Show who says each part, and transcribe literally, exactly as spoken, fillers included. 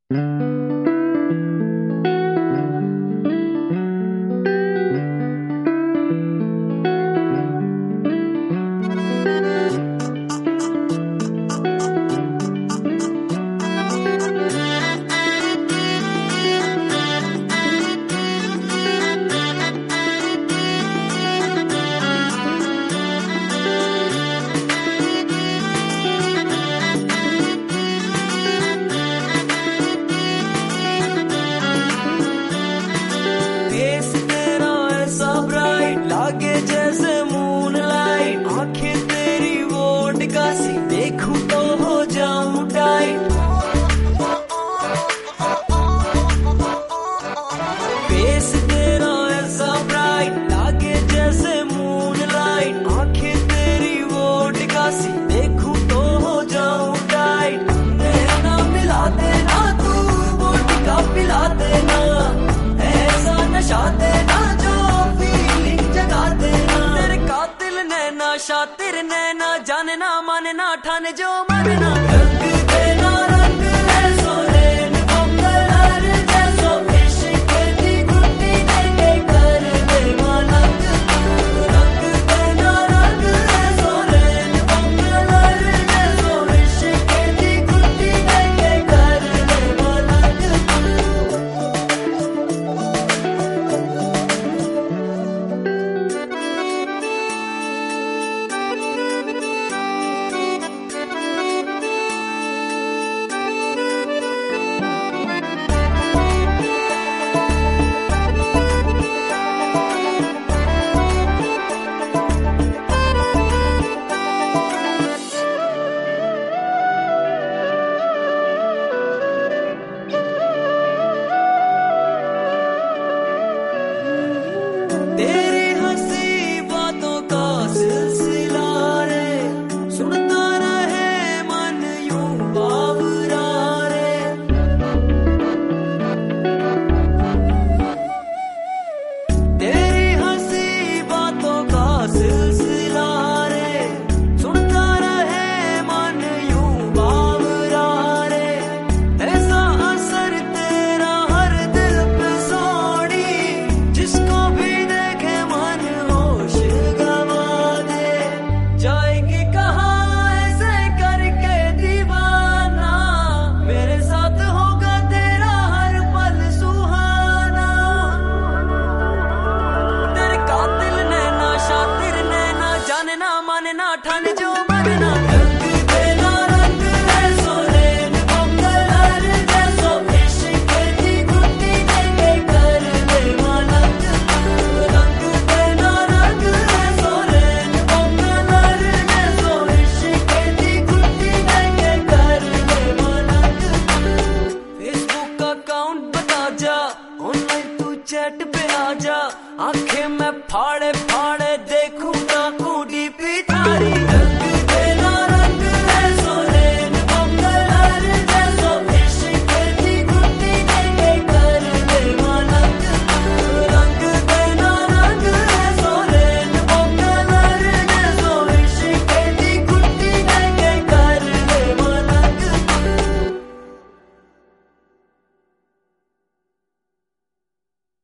Speaker 1: जैसे मूनलाइट, आंखें तेरी वोडका सी, देखूं तो हो जाऊं टाइट। फेस तेरा ऐसा ब्राइट, लागे जैसे मूनलाइट, आंखें तेरी वोडका सी, देखूं तो हो जाऊं टाइट। नैना मिला देना तू, वोडका पिला देना, ऐसा नशा देना जो शातिर नैना, जानना मानना ठान जो मानना।